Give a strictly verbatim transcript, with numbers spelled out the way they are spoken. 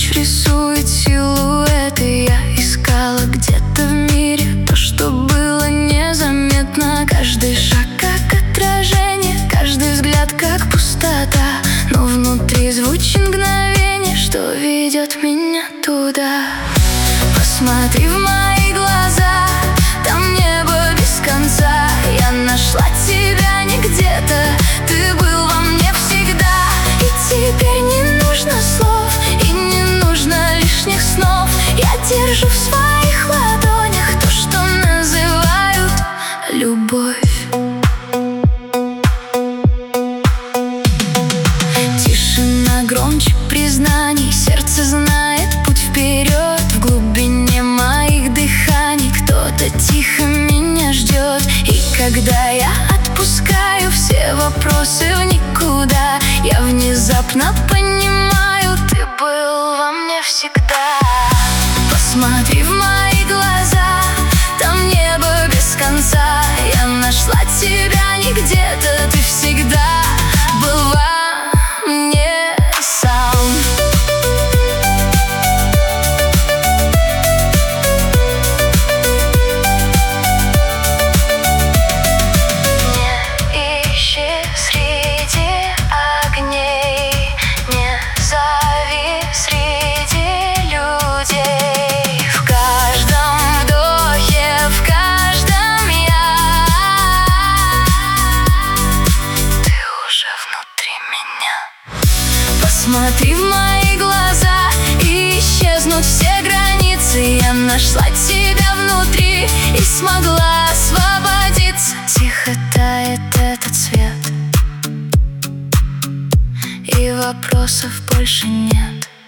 Ночь рисует силуэты. Я искала где-то в мире то, что было незаметно. Каждый шаг как отражение, каждый взгляд как пустота. Но внутри звучит мгновение, что ведет меня туда. Посмотри в мои глаза, там небо без конца. Я нашла тебя не где-то, ты был во мне всегда. И теперь не нужно слов, и не нужно лишних снов. Я держу в своих ладонях то, что называют любовь. Тишина громче признаний, сердце знает путь вперед. В глубине моих дыханий кто-то тихо меня ждет. И когда я отпускаю все вопросы в никуда, я внезапно понимаю, ты был во мне всегда. Посмотри в мои глаза, там небо без конца. Я нашла тебя не где-то, ты всегда был во мне сам. Не ищи среди огней, не зови среди людей. В каждом вдохе, в каждом я, ты уже внутри меня. Посмотри в мои глаза, и исчезнут все границы. Я нашла тебя внутри и смогла освободиться. Тихо тает этот свет, и вопросов больше нет.